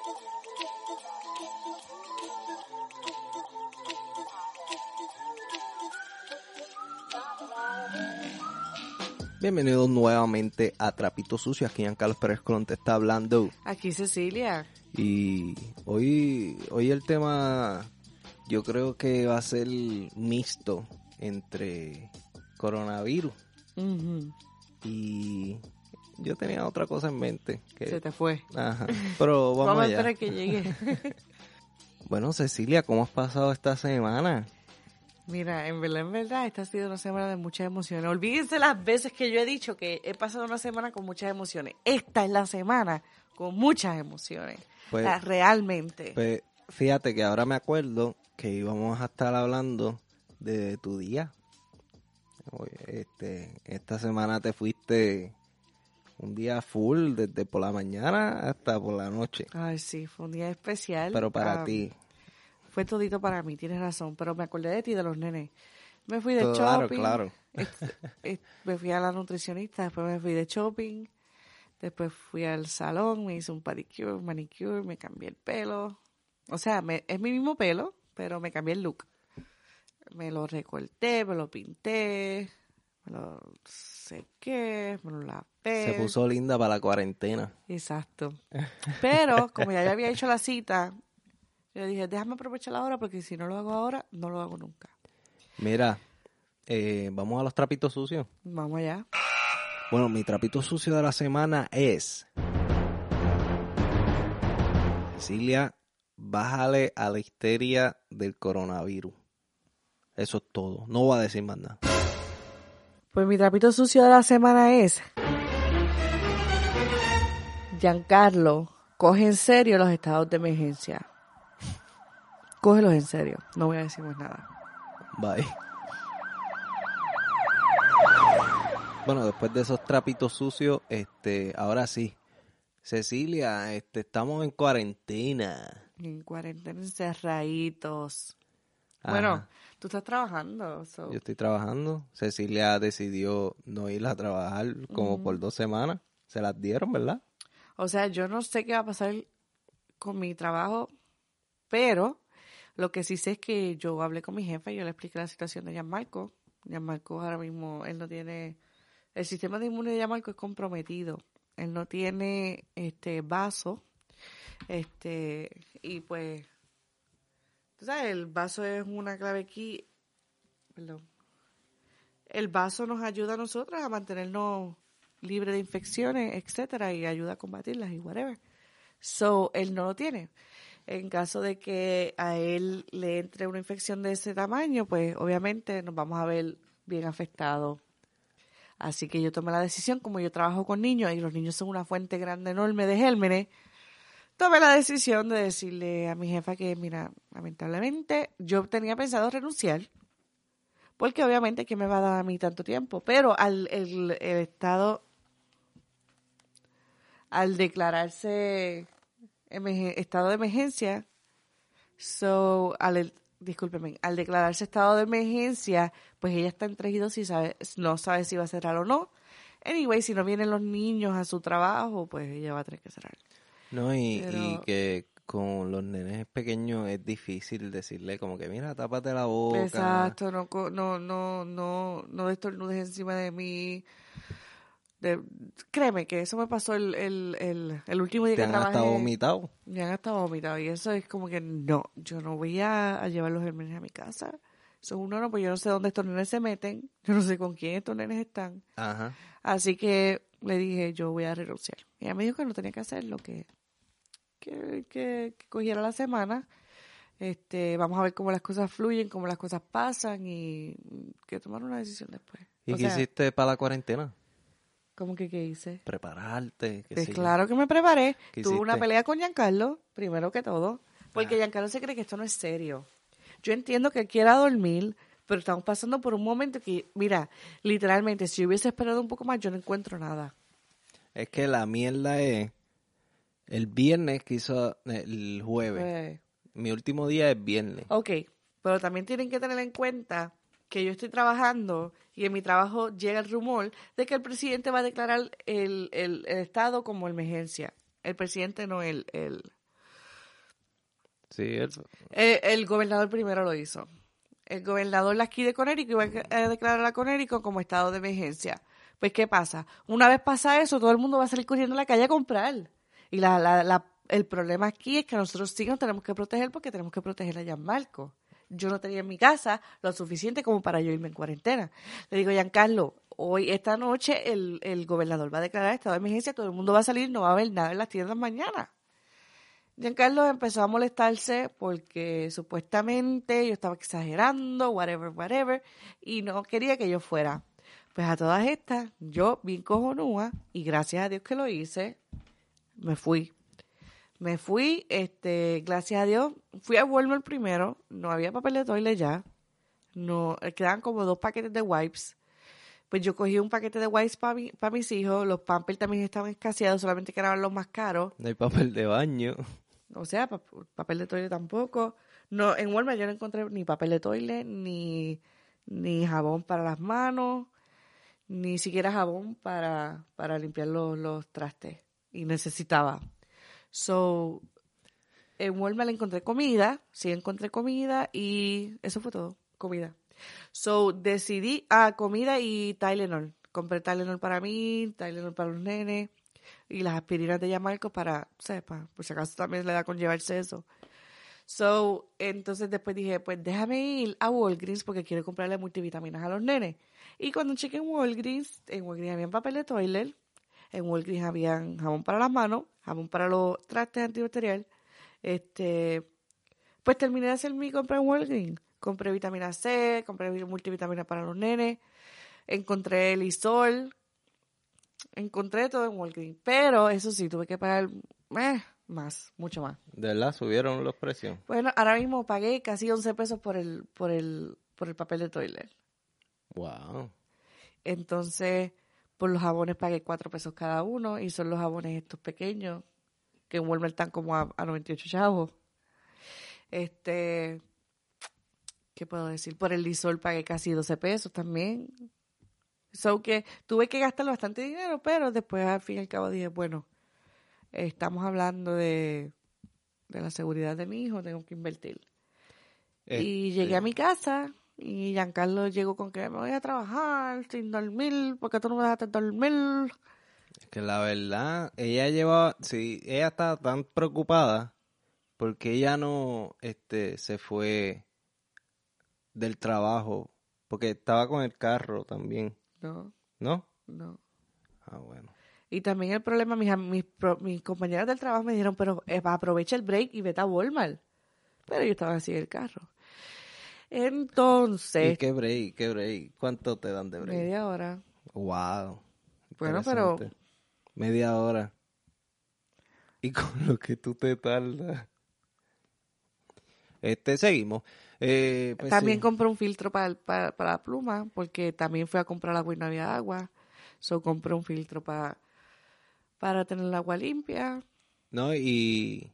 Bienvenidos nuevamente a Trapito Sucio. Aquí Giancarlo Pérez Colón te está hablando. Aquí Cecilia. Y hoy el tema yo creo que va a ser mixto entre coronavirus. Uh-huh. Y yo tenía otra cosa en mente. Se te fue. Ajá, pero vamos allá. A esperar que llegue. Bueno, Cecilia, ¿cómo has pasado esta semana? Mira, en verdad, esta ha sido una semana de muchas emociones. Olvídense las veces que yo he dicho que he pasado una semana con muchas emociones. Esta es la semana con muchas emociones. Pues, realmente. Pues, fíjate que ahora me acuerdo que íbamos a estar hablando de tu día. Oye, esta semana te fuiste un día full, desde por la mañana hasta por la noche. Ay, sí, fue un día especial. Pero para ti. Fue todito para mí, tienes razón, pero me acordé de ti, de los nenes. Me fui de shopping. Claro. Me fui a la nutricionista, después me fui de shopping, después fui al salón, me hice un pedicure, manicure, me cambié el pelo. O sea, es mi mismo pelo, pero me cambié el look. Me lo recorté, me lo pinté, me lo sequé, me lo lavé. Se puso linda para la cuarentena. Exacto. Pero, como ya había hecho la cita, yo dije, déjame aprovechar ahora porque si no lo hago ahora, no lo hago nunca. Mira, vamos a los trapitos sucios. Vamos allá. Bueno, mi trapito sucio de la semana es... Cecilia, bájale a la histeria del coronavirus. Eso es todo. No voy a decir más nada. Pues mi trapito sucio de la semana es... Giancarlo, coge en serio los estados de emergencia. Cógelos en serio. No voy a decir más nada. Bye. Bueno, después de esos trapitos sucios, ahora sí. Cecilia, estamos en cuarentena. En cuarentena, encerraditos. Ajá. Bueno, tú estás trabajando. Yo estoy trabajando. Cecilia decidió no ir a trabajar como por 2 semanas. Se las dieron, ¿verdad? O sea, yo no sé qué va a pasar con mi trabajo, pero lo que sí sé es que yo hablé con mi jefe y yo le expliqué la situación de Gianmarco. Gianmarco ahora mismo, él no tiene... El sistema de inmune de Gianmarco es comprometido. Él no tiene vaso. Y pues... Tú sabes, el vaso es una clave aquí. Perdón. El vaso nos ayuda a nosotros a mantenernos libres de infecciones, etcétera, y ayuda a combatirlas y whatever. So, él no lo tiene. En caso de que a él le entre una infección de ese tamaño, pues obviamente nos vamos a ver bien afectados. Así que yo tomé la decisión, como yo trabajo con niños y los niños son una fuente grande, enorme de gérmenes, tomé la decisión de decirle a mi jefa que, mira, lamentablemente yo tenía pensado renunciar, porque obviamente que me va a dar a mí tanto tiempo, pero el Estado, al declararse estado de emergencia, al declararse estado de emergencia, pues ella está en 3 y 2 y no sabe si va a cerrar o no. Anyway, si no vienen los niños a su trabajo, pues ella va a tener que cerrar. No, y que con los nenes pequeños es difícil decirle como que, mira, tápate la boca. Exacto, no estornudes encima de mí. Créeme que eso me pasó el último día que trabajé. ¿Te han hasta vomitado? Me han hasta vomitado y eso es como que no, yo no voy a llevar los gérmenes a mi casa. Eso uno no, pues yo no sé dónde estos nenes se meten, yo no sé con quién estos nenes están. Ajá. Así que le dije, yo voy a renunciar. Y ella me dijo que no tenía que hacer lo que cogiera la semana. Vamos a ver cómo las cosas fluyen, cómo las cosas pasan y que tomar una decisión después. ¿Y qué hiciste para la cuarentena? ¿Cómo que qué hice? Prepararte. Pues claro que me preparé. Tuve una hiciste? pelea con Giancarlo, primero que todo, porque Giancarlo se cree que esto no es serio. Yo entiendo que él quiera dormir, pero estamos pasando por un momento que, mira, literalmente, si yo hubiese esperado un poco más, yo no encuentro nada. Es que la mierda es el viernes que hizo el jueves. Mi último día es viernes. Ok, pero también tienen que tener en cuenta que yo estoy trabajando y en mi trabajo llega el rumor de que el presidente va a declarar el estado como emergencia. El presidente no, el Sí, El gobernador primero lo hizo. El gobernador de aquí de Connecticut iba a declarar a Connecticut como estado de emergencia. Pues, ¿qué pasa? Una vez pasa eso, todo el mundo va a salir corriendo a la calle a comprar. Y el problema aquí es que nosotros sí nos tenemos que proteger porque tenemos que proteger a Gianmarco. Yo no tenía en mi casa lo suficiente como para yo irme en cuarentena. Le digo, Giancarlo, esta noche el gobernador va a declarar estado de emergencia, todo el mundo va a salir, no va a haber nada en las tiendas mañana. Giancarlo empezó a molestarse porque supuestamente yo estaba exagerando, whatever, y no quería que yo fuera. Pues a todas estas, yo bien cojonúa, y gracias a Dios que lo hice, me fui. Gracias a Dios, fui a Walmart primero, no había papel de toilet ya, no, quedaban como 2 paquetes de wipes. Pues yo cogí un paquete de wipes para mis hijos, los Pampers también estaban escaseados, solamente que eran los más caros. no hay papel de baño. O sea, papel de toilet tampoco. No, en Walmart yo no encontré ni papel de toilet, ni jabón para las manos, ni siquiera jabón para limpiar los trastes. Y necesitaba. So, en Walmart encontré comida, sí encontré comida y eso fue todo, comida. So, decidí, comida y Tylenol. Compré Tylenol para mí, Tylenol para los nenes y las aspirinas de Gianmarco para, sepa, por si acaso también le da con llevarse eso. So, entonces después dije, pues déjame ir a Walgreens porque quiero comprarle multivitaminas a los nenes. Y cuando chequé en Walgreens había papel de toilet, en Walgreens había jabón para las manos, jabón para los trastes antibacterial. Pues terminé de hacer mi compra en Walgreens. Compré vitamina C, compré multivitamina para los nenes, encontré el Isol, encontré todo en Walgreens. Pero eso sí, tuve que pagar más, mucho más. ¿De verdad subieron los precios? Bueno, ahora mismo pagué casi 11 pesos por el papel de toilet. Wow. Entonces, por los jabones pagué 4 pesos cada uno y son los jabones estos pequeños que en Walmart están como a 98 chavos. ¿Qué puedo decir? Por el Lysol pagué casi 12 pesos también. So que tuve que gastar bastante dinero, pero después al fin y al cabo dije, bueno, estamos hablando de la seguridad de mi hijo, tengo que invertir. Y llegué a mi casa y Giancarlo llegó con que me voy a trabajar sin dormir, porque tú no me dejaste dormir. Es que la verdad, ella estaba tan preocupada porque ella no se fue del trabajo, porque estaba con el carro también. No. ¿No? No. Ah, bueno. Y también el problema, mis compañeras del trabajo me dijeron, pero aprovecha el break y vete a Walmart. Pero yo estaba así en el carro. Entonces... ¿Y qué break? ¿Cuánto te dan de break? Media hora. Wow. Bueno, pero... Media hora. Y con lo que tú te tardas. Seguimos. Pues también sí. compré un filtro para la pluma, porque también fui a comprar agua y no había agua. So compré un filtro para tener el agua limpia. No, y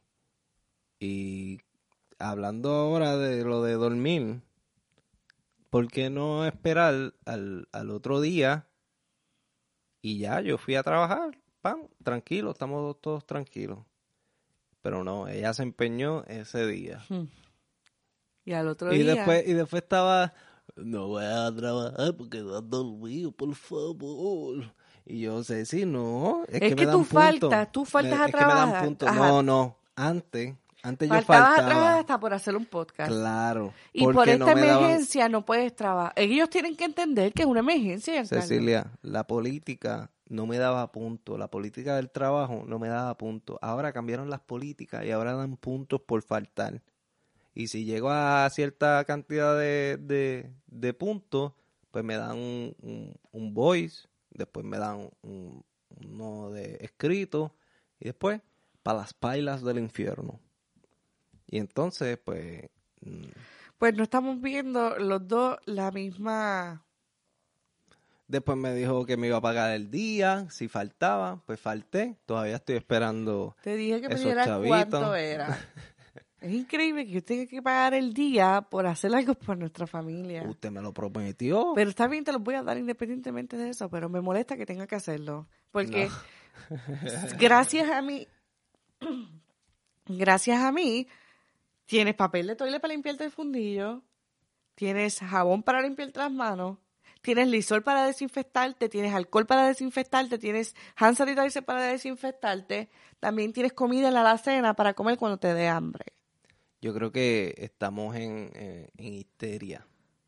hablando ahora de lo de dormir, ¿por qué no esperar al otro día? Y ya, yo fui a trabajar, tranquilo, estamos todos tranquilos. Pero no, ella se empeñó ese día. Y al otro día... Y después estaba, no voy a trabajar porque no has dormido, por favor. Y yo sé, sí, no, es que me dan puntos. Tú faltas a trabajar. Es que me dan puntos. No, antes yo faltabas a trabajar faltaba. hasta por hacer un podcast. Claro. Y por esta emergencia no puedes trabajar. Ellos tienen que entender que es una emergencia, Giancarlo. Cecilia, la política no me daba puntos. La política del trabajo no me daba puntos. Ahora cambiaron las políticas y ahora dan puntos por faltar. Y si llego a cierta cantidad de puntos, pues me dan un voice, después me dan uno de escrito, y después para las pailas del infierno. Y entonces, pues... Pues no estamos viendo los dos la misma... Después me dijo que me iba a pagar el día, si faltaba, pues falté. Todavía estoy esperando. Te dije que me esos dieras chavitos. cuánto era. Es increíble que yo tenga que pagar el día por hacer algo por nuestra familia. Usted me lo prometió. Pero está bien, te los voy a dar independientemente de eso, pero me molesta que tenga que hacerlo. Porque gracias a mí, Tienes papel de toile para limpiarte el fundillo, tienes jabón para limpiarte las manos, tienes Lysol para desinfectarte, tienes alcohol para desinfectarte, tienes hand sanitizer para desinfectarte, también tienes comida en la alacena para comer cuando te dé hambre. Yo creo que estamos en histeria.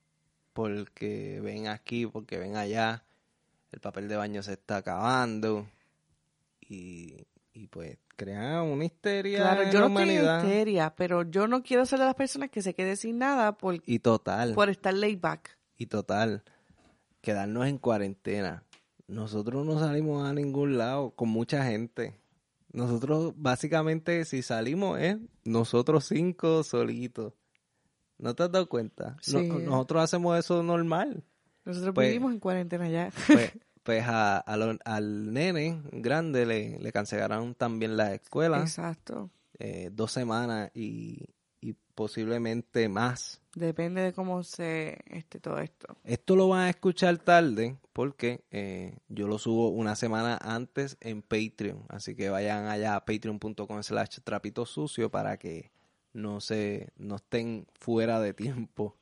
Porque ven aquí, porque ven allá, el papel de baño se está acabando y pues crean una histeria Claro, en yo la no estoy en humanidad. histeria, pero yo no quiero ser de las personas que se quede sin nada por estar laid back. Y total, quedarnos en cuarentena. Nosotros no salimos a ningún lado con mucha gente. Nosotros básicamente si salimos es nosotros 5 solitos. ¿No te has dado cuenta? Sí. Nosotros hacemos eso normal. Nosotros Pues- vivimos en cuarentena ya. Pues al nene grande le cancelaron también la escuela. Exacto. 2 semanas y posiblemente más. Depende de cómo se todo esto. Esto lo van a escuchar tarde porque yo lo subo una semana antes en Patreon. Así que vayan allá a patreon.com/trapitosucio para que no estén fuera de tiempo.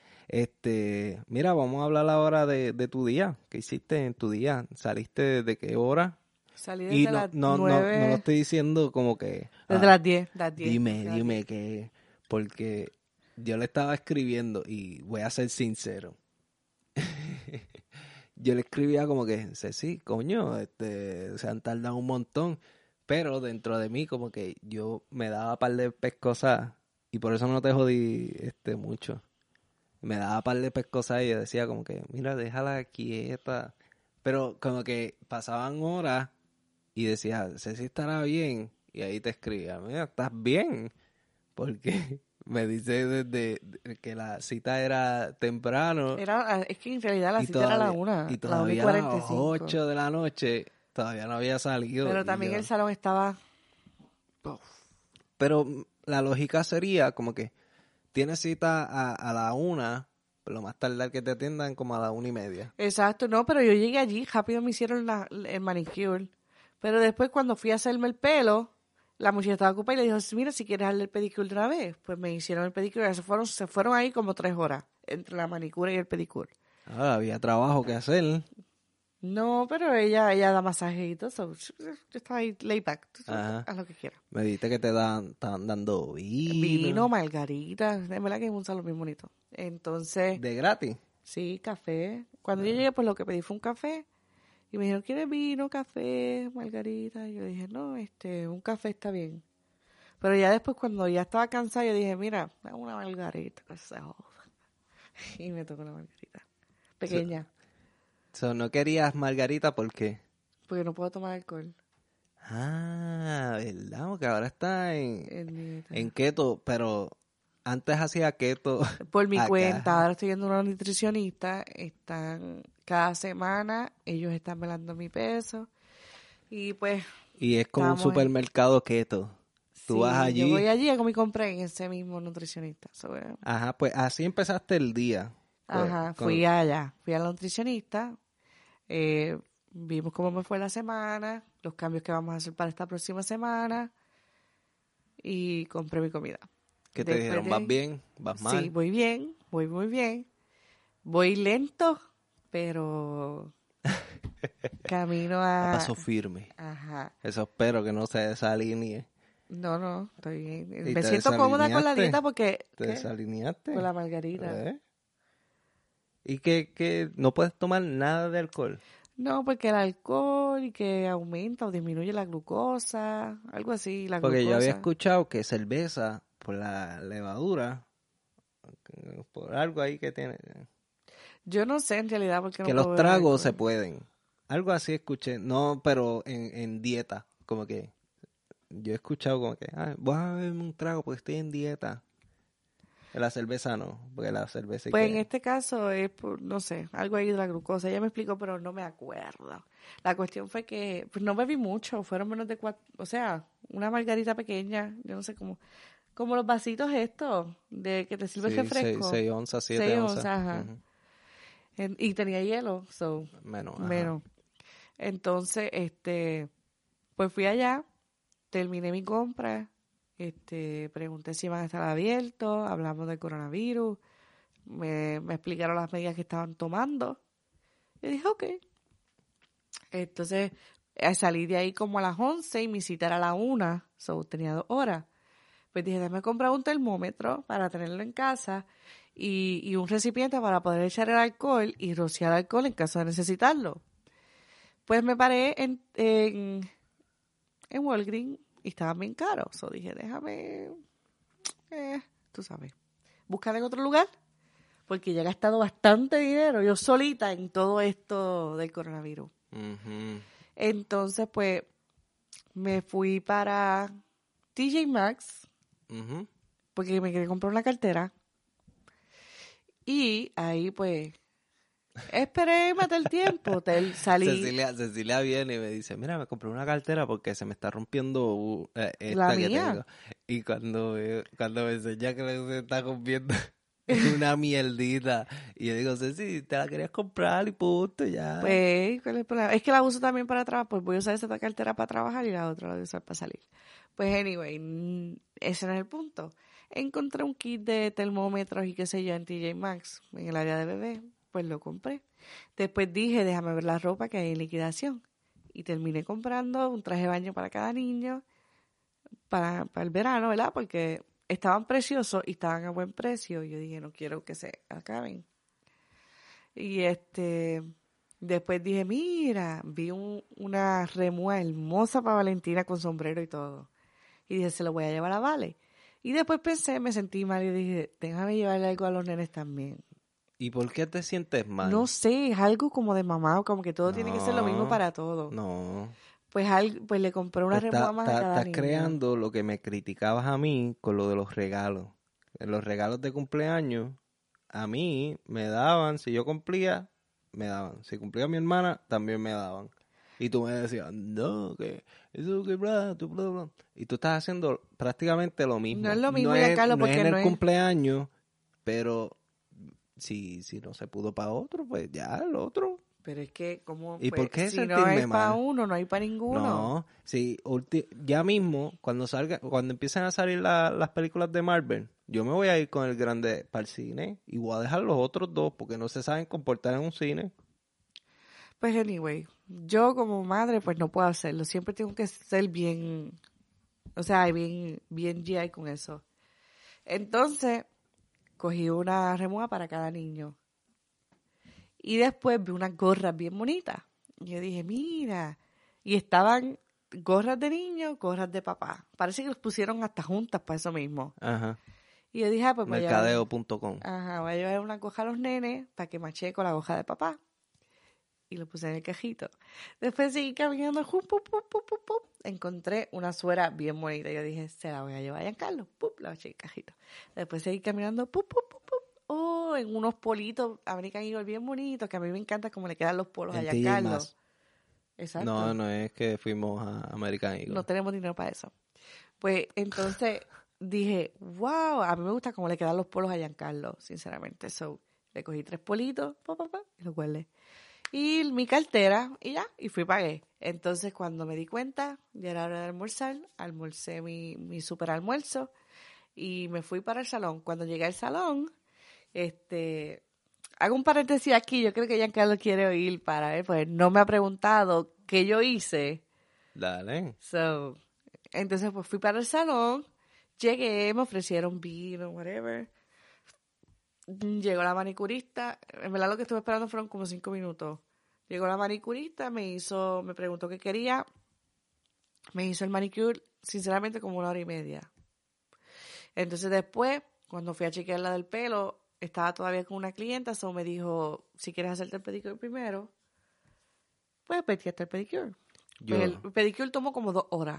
Mira, vamos a hablar ahora de tu día. ¿Qué hiciste en tu día? ¿Saliste de qué hora? Salí Y desde las no 9. lo estoy diciendo como que... Desde las 10. Dime que... Porque yo le estaba escribiendo y voy a ser sincero. Yo le escribía como que, sí, coño, se han tardado un montón. Pero dentro de mí como que yo me daba par de pescosas y por eso no te jodí mucho. Me daba par de pescosas y yo decía como que, mira, déjala quieta. Pero como que pasaban horas y decía, Ceci estará bien. Y ahí te escribía, mira, ¿estás bien? Porque me dice desde que la cita era temprano. Es que en realidad la cita era a la 1. Y La 1 y todavía a las 45. 8 de la noche todavía no había salido. Pero también el salón estaba... Pero la lógica sería como que tienes cita a la 1, pero lo más tardar que te atiendan como a la 1:30. Exacto, no, pero yo llegué allí, rápido me hicieron el manicure. Pero después cuando fui a hacerme el pelo, la muchacha estaba ocupada y le dijo, mira, si quieres darle el pedicure de una vez. Pues me hicieron el pedicure, se fueron ahí como 3 horas, entre la manicura y el pedicure. Había trabajo que hacer. No, pero ella da masaje y todo eso. Yo estaba ahí laid back, haz lo que quieras. Me dijiste que estaban dando vino. Vino, margarita, de verdad que es un salón bien bonito. Entonces... ¿De gratis? Sí, café. Cuando yo llegué, pues lo que pedí fue un café. Y me dijeron, ¿quieres vino, café, margarita? Y yo dije, no, un café está bien. Pero ya después, cuando ya estaba cansada, yo dije, mira, dame una margarita. Y me tocó una margarita. Pequeña. ¿No querías margarita por qué? Porque no puedo tomar alcohol. Ah, ¿verdad? Porque ahora está En en keto, pero antes hacía keto. Por mi acá. cuenta, ahora estoy yendo a una nutricionista. Cada semana, ellos están velando mi peso. Y pues... Y es como un supermercado keto. Tú vas allí. Yo voy allí y hago mi compra en ese mismo nutricionista. Ajá, pues así empezaste el día. Ajá, fui allá. Fui a la nutricionista. Vimos cómo me fue la semana, los cambios que vamos a hacer para esta próxima semana. Y compré mi comida. ¿Qué te dijeron? ¿Vas bien? ¿Vas mal? Sí, voy bien, voy muy bien. Voy lento, pero camino a... paso firme. Ajá. Eso espero que no se desalinee. No, estoy bien. ¿Y Me te siento cómoda con la desalineaste? dieta porque... ¿Te desalineaste? Con la margarita. ¿Y que no puedes tomar nada de alcohol? No, porque el alcohol y que aumenta o disminuye la glucosa, algo así, la Porque glucosa. yo había escuchado que cerveza, por la levadura, por algo ahí que tiene... Yo no sé en realidad porque no que puedo los beber tragos alcohol. se pueden. Algo así escuché. No, pero en dieta. Como que yo he escuchado como que, voy a beberme un trago porque estoy en dieta. La cerveza no, porque la cerveza... Pues en este caso es por, no sé, algo ahí de la glucosa. Ella me explicó, pero no me acuerdo. La cuestión fue que pues no bebí mucho, fueron menos de 4, o sea, una margarita pequeña, yo no sé cómo, como los vasitos estos, de que te sirve el refresco. 6 onzas, 7 6 onzas. ajá. Uh-huh. Y tenía hielo, menos. Entonces, pues fui allá, terminé mi compra Pregunté si iban a estar abiertos, hablamos del coronavirus, me explicaron las medidas que estaban tomando. Y dije, ok. Entonces, salí de ahí como a las 11 y mi cita era a la 1, so tenía 2 horas. Pues dije, déjame comprar un termómetro para tenerlo en casa y un recipiente para poder echar el alcohol y rociar alcohol en caso de necesitarlo. Pues me paré en Walgreens y estaban bien caros. So dije, déjame, tú sabes, buscar en otro lugar. Porque ya he gastado bastante dinero yo solita en todo esto del coronavirus. Ujú. Entonces, pues, me fui para TJ Maxx Ujú. porque me quería comprar una cartera. Y ahí, pues, esperé matar el tiempo. Salí Cecilia viene y me dice, mira, me compré una cartera porque se me está rompiendo la esta que mía. tengo. Y cuando me enseña que se está rompiendo una mierdita, y yo digo, Ceci, te la querías comprar y punto, ya. Pues, ¿cuál es el problema? Es que la uso también para trabajar. Pues voy a usar esta cartera para trabajar y la otra la voy a usar para salir. Pues, anyway, ese no es el punto. Encontré un kit de termómetros y qué sé yo en TJ Maxx, en el área de bebé. Pues lo compré. Después dije, déjame ver la ropa que hay en liquidación. Y terminé comprando un traje de baño para cada niño para el verano, ¿verdad? Porque estaban preciosos y estaban a buen precio. Y yo dije, no quiero que se acaben. Y después dije, mira, vi una remua hermosa para Valentina con sombrero y todo. Y dije, se lo voy a llevar a Vale. Y después pensé, me sentí mal y dije, déjame llevarle algo a los nenes también. ¿Y por qué te sientes No mal? sé, es algo como de mamá, como que todo tiene que ser lo mismo No, para todos. no. Pues le compré una remua más a cada Estás niño. creando lo que me criticabas a mí con lo de los regalos. En los regalos de cumpleaños, a mí me daban, si yo cumplía, me daban. Si cumplía mi hermana, también me daban. Y tú me decías, no, que eso que bla, tú, bla, bla. Y tú estás haciendo prácticamente lo No es mismo. lo mismo, Giancarlo, No es porque en no el es... cumpleaños, pero si no se pudo para otro, pues ya el otro. Pero es que, como, ¿Y pues, por qué si no hay sentirme para mal? uno, no hay para ninguno. No, sí, ya mismo, cuando empiezan a salir las películas de Marvel, yo me voy a ir con el grande para el cine y voy a dejar los otros dos porque no se saben comportar en un cine. Pues anyway, yo como madre pues no puedo hacerlo. Siempre tengo que ser bien, o sea, bien GI con eso. Entonces, cogí una remua para cada niño. Y después vi unas gorras bien bonitas. Y yo dije, mira. Y estaban gorras de niño, gorras de papá. Parece que los pusieron hasta juntas para eso mismo. Ajá, Y yo dije, pues mercadeo.com. voy a llevar una goja a los nenes para que mache con la goja de papá. Y lo puse en el cajito. Después seguí caminando, encontré una suera bien bonita. Yo dije, se la voy a llevar a Giancarlo. La eché en el cajito. Después seguí caminando, oh, en unos politos American Eagle bien bonitos, que a mí me encanta cómo le quedan los polos a En TJ Giancarlo. Maxx. No, Exacto. no es que fuimos a American No Eagle. tenemos dinero para eso. Pues entonces dije, wow, a mí me gusta cómo le quedan los polos a Giancarlo, sinceramente. So, le cogí 3 politos, y los guardé. Y mi cartera, y ya, y fui y pagué. Entonces, cuando me di cuenta, ya era hora de almorzar, almorcé mi super almuerzo y me fui para el salón. Cuando llegué al salón, hago un paréntesis aquí, yo creo que Giancarlo quiere oír para él, pues no me ha preguntado qué yo hice. Dale. So, entonces, pues fui para el salón, llegué, me ofrecieron vino, whatever. Llegó la manicurista, en verdad lo que estuve esperando fueron como 5 minutos. Llegó la manicurista, me preguntó qué quería, me hizo el manicure, sinceramente como 1 hora y media. Entonces después, cuando fui a chequear la del pelo, estaba todavía con una clienta, so me dijo, si quieres hacerte el pedicure primero, pues vete hasta el pedicure. Pues el Yo, pedicure tomó como 2 horas.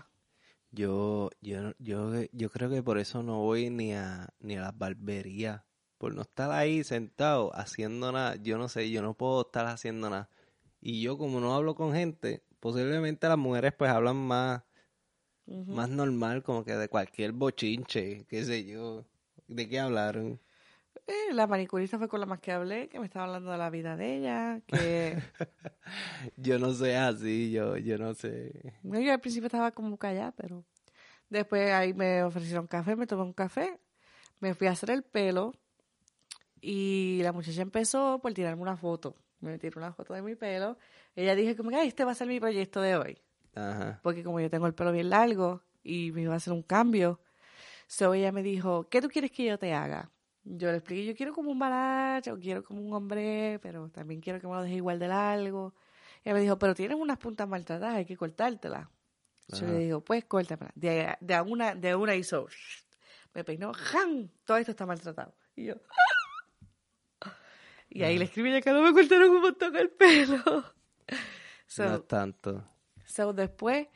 yo creo que por eso no voy ni a las barberías. Por no estar ahí sentado haciendo nada. Yo no sé, yo no puedo estar haciendo nada. Y yo como no hablo con gente, posiblemente las mujeres pues hablan más normal, como que de cualquier bochinche, qué sé yo. ¿De qué hablaron? La manicurista fue con la más que hablé, que me estaba hablando de la vida de ella, que Yo no soy así, yo no sé. yo al principio estaba como callada, pero Después ahí me ofrecieron café, me tomé un café, me fui a hacer el pelo y la muchacha empezó por tirarme una foto. Me tiró una foto de mi pelo. Ella dijo como que, ay, este va a ser mi proyecto de hoy. Ajá. Porque como yo tengo el pelo bien largo y me iba a hacer un cambio. So ella me dijo, ¿qué tú quieres que yo te haga? Yo le expliqué, yo quiero como un balacho, o quiero como un hombre, pero también quiero que me lo deje igual de largo. Ella me dijo, pero tienes unas puntas maltratadas, hay que cortártelas. Yo le digo, pues córtamela. De una hizo, me peinó, ¡jam! Todo esto está maltratado. Y yo, y ahí le escribí ya que no me cortaron un montón el pelo. No es tanto. So después,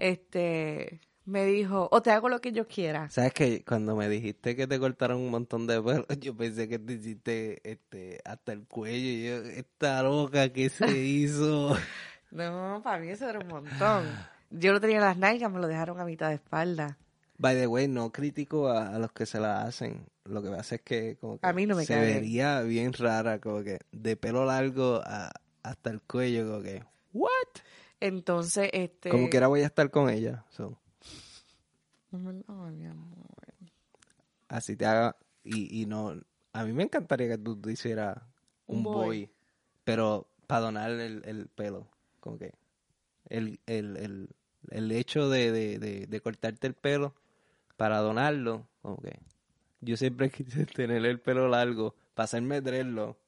me dijo, o te hago lo que yo quiera. ¿Sabes qué? Cuando me dijiste que te cortaron un montón de pelo, yo pensé que te hiciste hasta el cuello. Y yo, esta loca que se hizo. No, para mí eso era un montón. Yo lo tenía en las nalgas, me lo dejaron a mitad de espalda. By the way, no critico a los que se la hacen. Lo que pasa es que como que A mí no me se cae bien. vería bien rara, como que de pelo largo hasta el cuello, como que, ¿what? Entonces, Como quiera voy a estar con ella. So. Ay, mi amor. Así te haga. Y no. A mí me encantaría que tú te hicieras un boy. Pero para donar el pelo. Como que. El hecho de cortarte el pelo para donarlo. Como que. Yo siempre quise tener el pelo largo. Para hacerme dreadlock.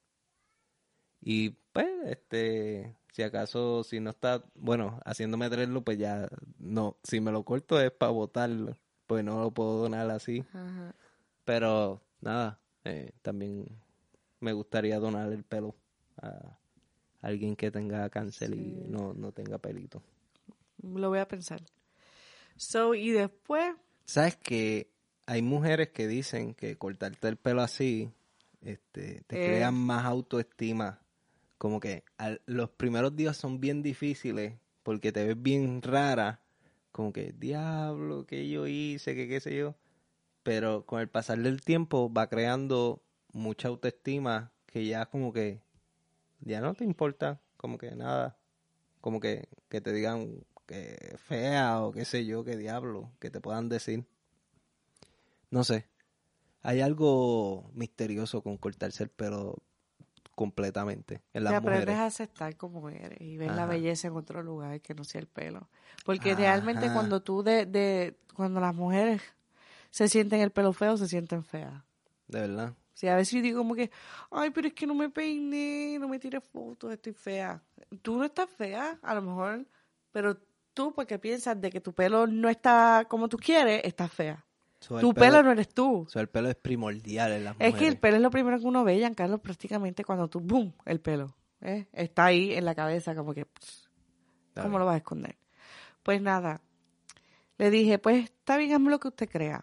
Y pues, si acaso, si no está, bueno, haciéndome dreadlock, pues ya, no, si me lo corto es para botarlo, pues no lo puedo donar así. Ajá. Pero, nada, también me gustaría donar el pelo a alguien que tenga cáncer y no tenga pelito. Lo voy a pensar. So, y después, ¿Sabes que hay mujeres que dicen que cortarte el pelo así, te crean más autoestima? Como que los primeros días son bien difíciles porque te ves bien rara, como que diablo, que yo hice, que qué sé yo, pero con el pasar del tiempo va creando mucha autoestima que ya como que ya no te importa, como que nada, como que te digan que fea o qué sé yo, que diablo, que te puedan decir. No sé, hay algo misterioso con cortarse el pelo completamente en te las aprendes mujeres. a aceptar como eres y ves la Ajá. belleza en otro lugar que no sea el pelo. Porque Ajá. realmente cuando cuando las mujeres se sienten el pelo feo, se sienten feas. De verdad. O sea, a veces yo digo como que, ay, pero es que no me peiné, no me tiré fotos, estoy fea. Tú no estás fea, a lo mejor, pero tú porque piensas de que tu pelo no está como tú quieres, estás fea. Tu pelo no eres tú. El pelo es primordial en las Es mujeres. que el pelo es lo primero que uno ve, Giancarlo, prácticamente cuando tú, ¡boom!, el pelo. Está ahí en la cabeza, como que, ¿cómo lo vas a esconder? Pues nada, le dije, pues está bien, hazme lo que usted crea.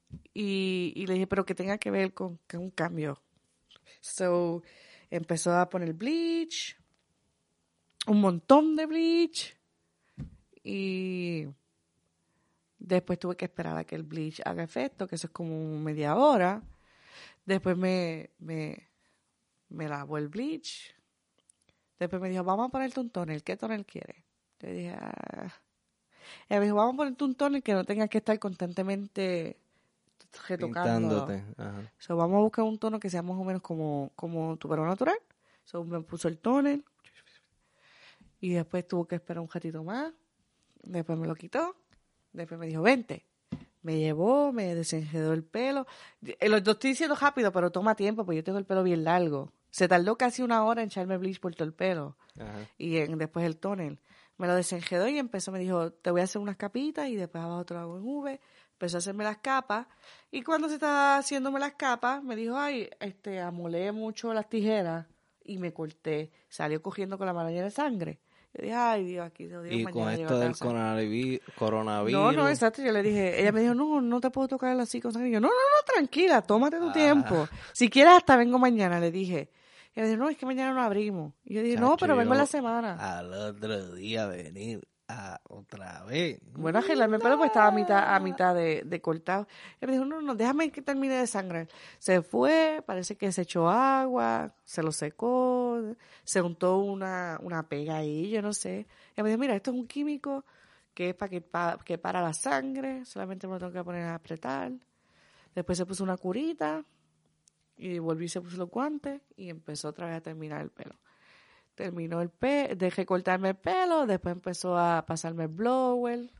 Y le dije, pero que tenga que ver con un cambio. So, empezó a poner bleach, un montón de bleach, y después tuve que esperar a que el bleach haga efecto, que eso es como media hora. Después me lavó el bleach. Después me dijo, vamos a ponerte un tóner. ¿Qué tóner quieres? Le dije, Ella me dijo, vamos a ponerte un tóner que no tengas que estar constantemente retocándolo. Pintándote. Ajá. So, vamos a buscar un tono que sea más o menos como tu pelo natural. So, me puso el tóner. Y después tuvo que esperar un ratito más. Después me lo quitó. Después me dijo, vente. Me llevó, me desenredó el pelo. Lo estoy diciendo rápido, pero toma tiempo, porque yo tengo el pelo bien largo. Se tardó casi una hora en echarme bleach por todo el pelo. Ajá. Y después el tóner. Me lo desenredó y empezó, me dijo, te voy a hacer unas capitas y después abajo te lo hago en V. Empezó a hacerme las capas. Y cuando se estaba haciéndome las capas, me dijo, ay, amolé mucho las tijeras y me corté. Salió cogiendo con la mano llena de sangre. Yo dije, ay, Dios, aquí Dios, Y mañana con llego a esto del casa. coronavirus. No, exacto. Yo le dije, ella me dijo, no te puedo tocar así con sangre. Y yo, no, tranquila, tómate tu tiempo. Si quieres, hasta vengo mañana, le dije. Y ella dijo, no, es que mañana no abrimos. Y yo dije, no, pero vengo en la semana. Al otro día venir otra vez. Bueno, arreglarme el pelo pues estaba a mitad de cortado. Y me dijo, no, déjame que termine de sangrar. Se fue, parece que se echó agua, se lo secó, se untó una pega ahí, yo no sé. Y me dijo, mira, esto es un químico que es que para la sangre, solamente me lo tengo que poner a apretar. Después se puso una curita y volví y se puso los guantes y empezó otra vez a terminar el pelo. Terminó dejé cortarme el pelo, después empezó a pasarme el blower.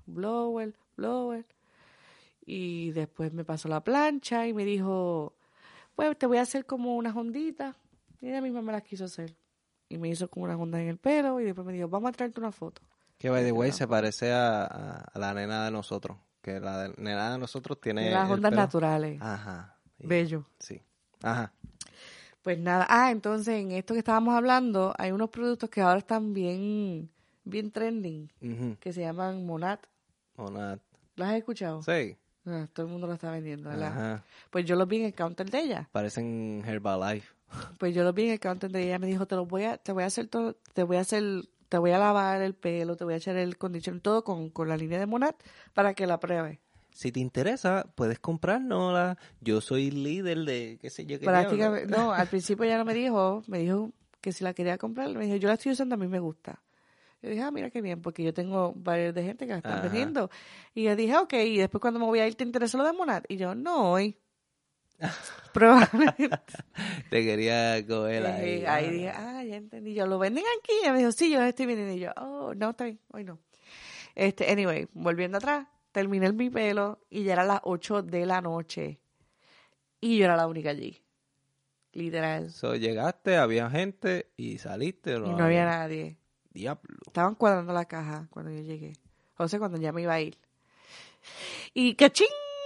Y después me pasó la plancha y me dijo, pues te voy a hacer como unas onditas. Y ella misma me las quiso hacer. Y me hizo como unas ondas en el pelo y después me dijo, vamos a traerte una foto. Que by the way se parece a la nena de nosotros. Que la nena de nosotros tiene las ondas pelo naturales. Ajá. Bello. Sí. Ajá. Pues nada. Entonces en esto que estábamos hablando, hay unos productos que ahora están bien trending, que se llaman Monat. Monat. ¿Los has escuchado? Sí. Todo el mundo lo está vendiendo, ¿verdad? Ajá. Pues yo los vi en el counter de ella. Parecen Herbalife. Pues yo los vi en el counter de ella. Me dijo, te voy a hacer todo, te voy a lavar el pelo, te voy a echar el conditioner, todo con la línea de Monat para que la pruebes. Si te interesa, puedes comprárnosla. Yo soy líder de, qué sé yo, qué Prácticamente, diablo. no, al principio ella no me dijo que si la quería comprar, me dijo, yo la estoy usando, a mí me gusta. Yo dije, mira qué bien, porque yo tengo varios de gente que la están vendiendo. Y yo dije, ok, y después cuando me voy a ir, ¿te interesa lo de Monat? Y yo, no hoy. Probablemente. Te quería coger ahí. Ahí dije, ya entendí. Yo, ¿lo venden aquí? Y ella me dijo, sí, yo los estoy vendiendo. Y yo, no, está bien, hoy no. Anyway, volviendo atrás, terminé mi pelo y ya eran las 8 de la noche. Y yo era la única allí. Literal. So, llegaste, había gente y saliste. Y no había nadie. Diablo. Estaban cuadrando la caja cuando yo llegué. O sea, cuando ya me iba a ir. Y ¡cachín!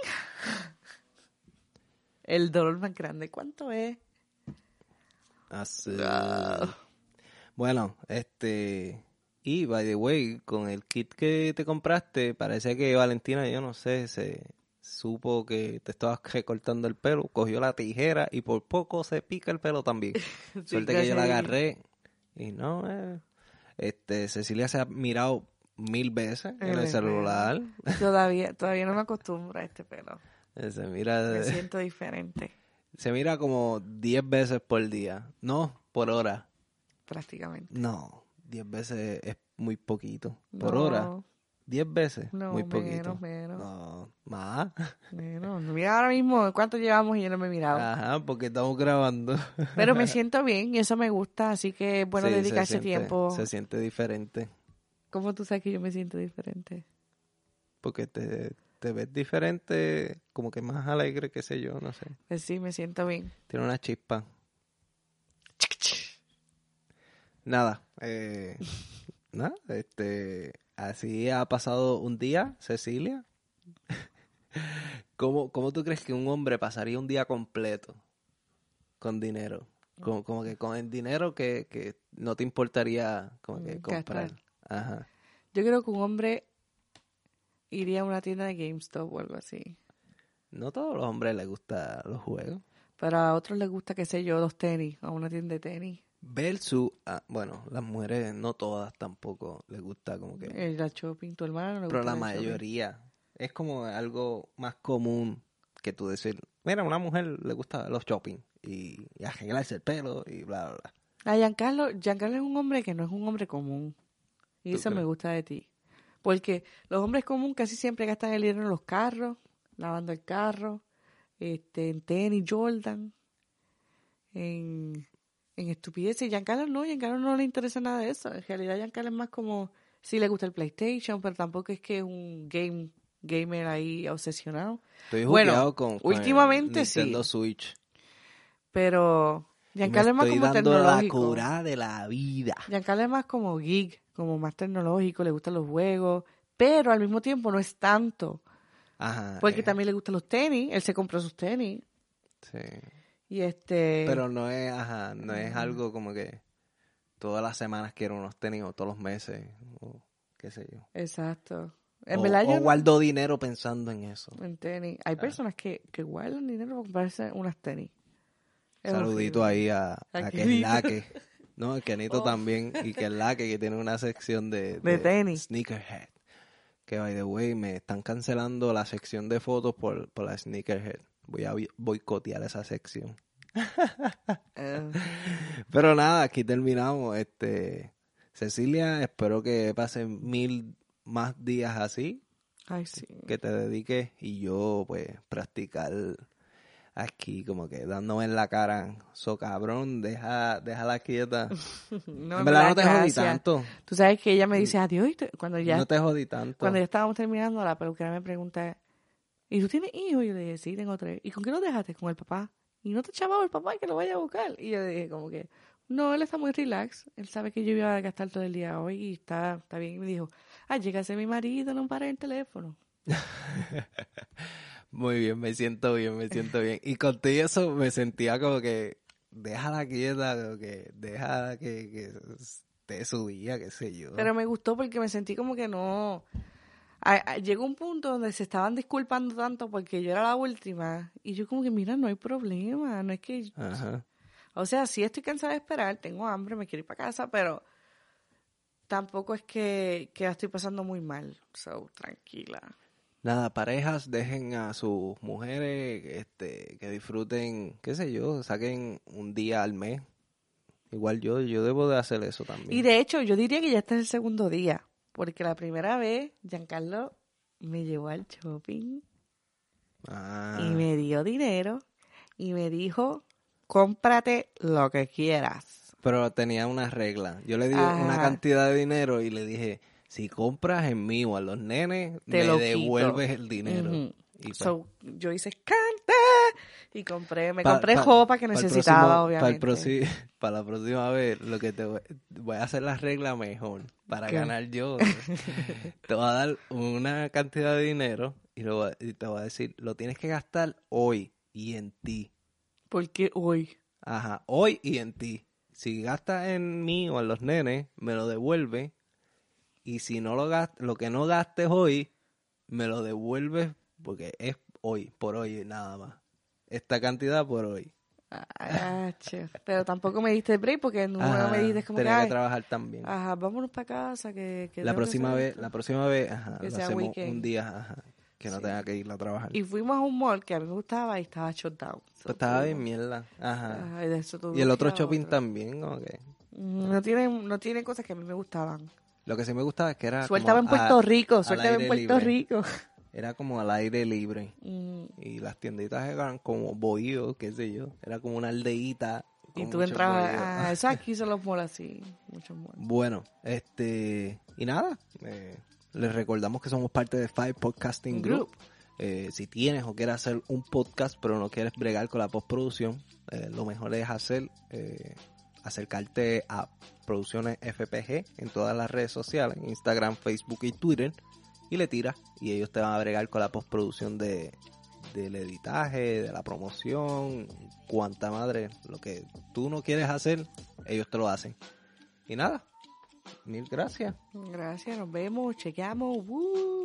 El dolor más grande. ¿Cuánto es? Así. Bueno, y by the way, con el kit que te compraste, parece que Valentina, yo no sé, se supo que te estabas recortando el pelo, cogió la tijera y por poco se pica el pelo también. Sí, Suerte que yo la agarré y no, Cecilia se ha mirado 1000 veces en el celular. Todavía no me acostumbro a este pelo. Se mira, me siento diferente. Se mira como 10 veces por día, no por hora. Prácticamente. No, 10 veces es muy poquito. Por hora, 10 veces, muy poquito. Menos. No, más. Menos. Mira ahora mismo cuánto llevamos y yo no me he mirado. Ajá, porque estamos grabando. Pero me siento bien y eso me gusta, así que es bueno Sí, dedicarse tiempo. Se siente diferente. ¿Cómo tú sabes que yo me siento diferente? Porque te ves diferente, como que más alegre, qué sé yo, no sé. Pues sí, me siento bien. Tiene una chispa. Nada, nada, así ha pasado un día, Cecilia. ¿Cómo tú crees que un hombre pasaría un día completo con dinero? Como que con el dinero que no te importaría como que comprar. Ajá. Yo creo que un hombre iría a una tienda de GameStop o algo así. No a todos los hombres les gustan los juegos. Pero a otros les gusta, qué sé yo, los tenis, a una tienda de tenis. Versus, bueno, las mujeres no todas tampoco les gusta como que... El shopping, tu hermano le gusta. Pero la mayoría. Es como algo más común que tú decir, mira, a una mujer le gusta los shopping y arreglarse el pelo y bla, bla, bla. Giancarlo es un hombre que no es un hombre común. Y eso me gusta de ti. Porque los hombres comunes casi siempre gastan el dinero en los carros, lavando el carro, en tenis, Jordan, en estupideces. Giancarlo no le interesa nada de eso. En realidad Giancarlo es más como, sí le gusta el PlayStation, pero tampoco es que es un gamer ahí obsesionado. Estoy jugueado con últimamente el Nintendo sí. Switch. Pero Giancarlo es más como tecnológico. La cura de la vida. Giancarlo es más como geek, como más tecnológico, le gustan los juegos, pero al mismo tiempo no es tanto. Ajá. Porque también le gustan los tenis, él se compró sus tenis. Sí. Y Pero no es algo como que todas las semanas quiero unos tenis o todos los meses o qué sé yo. Exacto. O guardo dinero pensando en eso. En tenis. Hay personas que guardan dinero para comprarse unas tenis. Saludito ahí a Kenlaque. No, el Kenito también. Y Kenlaque que tiene una sección de tenis. Sneakerhead. Que, by the way, me están cancelando la sección de fotos por la Sneakerhead. Voy a boicotear esa sección. Pero nada, aquí terminamos. Cecilia, espero que pasen 1000 más días así, Ay, sí. que te dediques y yo pues practicar aquí como que dándome en la cara. Cabrón, déjala quieta. No, En verdad me no da te jodí gracia. tanto. Tú sabes que ella me dice adiós cuando No te jodí tanto. cuando ya estábamos terminando, la peluquera me pregunta, ¿y tú tienes hijos? Y yo le dije, sí, tengo 3. ¿Y con quién lo dejaste? Con el papá. ¿Y no te echaba el papá que lo vaya a buscar? Y yo le dije como que, no, él está muy relax. Él sabe que yo iba a gastar todo el día hoy y está bien. Y me dijo, llegase mi marido, no para el teléfono. Muy bien, me siento bien. Y contigo eso me sentía como que déjala quieta, como que deja que esté su día, qué sé yo. Pero me gustó porque me sentí como que no... Llegó un punto donde se estaban disculpando tanto porque yo era la última. Y yo como que, mira, no hay problema. No es que... Ajá. O sea, sí estoy cansada de esperar, tengo hambre, me quiero ir para casa, pero tampoco es que la estoy pasando muy mal. So, tranquila. Nada, parejas, dejen a sus mujeres que disfruten, qué sé yo, saquen un día al mes. Igual yo debo de hacer eso también. Y de hecho, yo diría que ya este es el segundo día, porque la primera vez Giancarlo me llevó al shopping y me dio dinero y me dijo, cómprate lo que quieras. Pero tenía una regla. Yo le di Ajá. una cantidad de dinero y le dije, si compras en mí o a los nenes, Te me lo devuelves quito. el dinero. Ujú. Y pues, So, yo hice canta y compré ropa que necesitaba, obviamente. Para la próxima vez, lo que voy a hacer la regla mejor para ¿Qué? ganar yo. Te voy a dar una cantidad de dinero y te voy a decir, lo tienes que gastar hoy y en ti. Porque hoy. Ajá, hoy y en ti. Si gastas en mí o en los nenes, me lo devuelve. Y si no lo que no gastes hoy, me lo devuelves porque es hoy, por hoy nada más. Esta cantidad por hoy. Pero tampoco me diste break porque no me dijiste como tenía que ay, trabajar también. Ajá, vámonos para casa que La tengo que hacer próxima vez, que lo sea hacemos weekend. un día, que no Sí. tenga que ir a trabajar. Y fuimos a un mall que a mí me gustaba y estaba shut down. Pues estaba bien mierda. Y, de eso Y el otro que ir a shopping también, como que. No tiene cosas que a mí me gustaban. Lo que sí me gustaba es que era Suéltame en como Puerto Rico, al suéltame en aire Puerto libre. Rico. Era como al aire libre. Mm, Y las tienditas eran como bohíos, qué sé yo. Era como una aldeíta. Y con tú muchos entrabas, bohíos. eso aquí son los malls así, muchos malls. Bueno, y nada, les recordamos que somos parte de Five Podcasting Group. Si tienes o quieres hacer un podcast pero no quieres bregar con la postproducción, lo mejor es acercarte a Producciones FPG en todas las redes sociales, Instagram, Facebook y Twitter, y le tiras y ellos te van a bregar con la postproducción del editaje, de la promoción, cuanta madre, lo que tú no quieres hacer, ellos te lo hacen. Y nada, mil gracias. Gracias, nos vemos, chequeamos.